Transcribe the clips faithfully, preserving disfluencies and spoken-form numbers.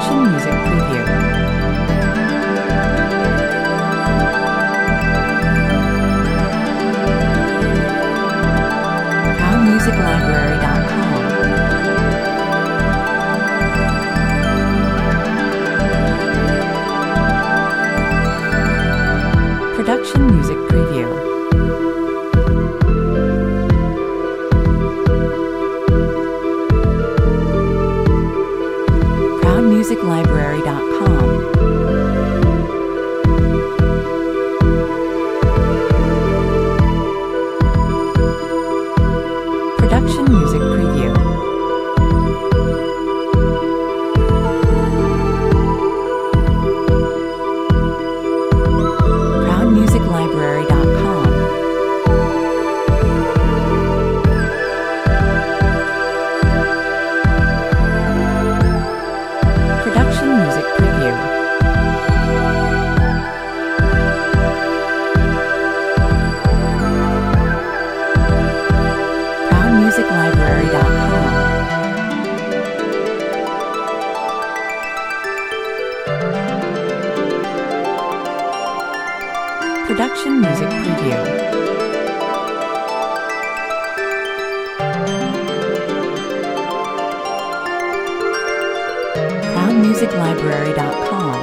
Production music preview. proud music library dot com. Production music preview. proud music library dot com. Production music preview. proud music library dot com. Production music preview. proud music library dot com. Production music preview. proud music library dot com.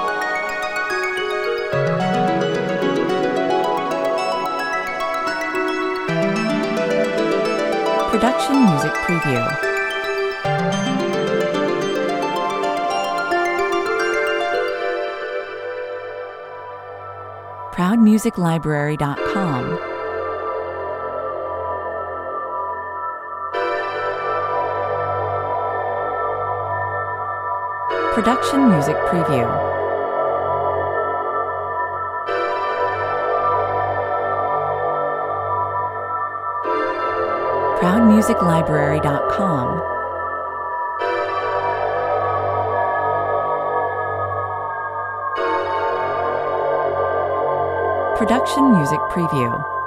Production music preview. proud music library dot com. Production music preview. proud music library dot com. Production music preview.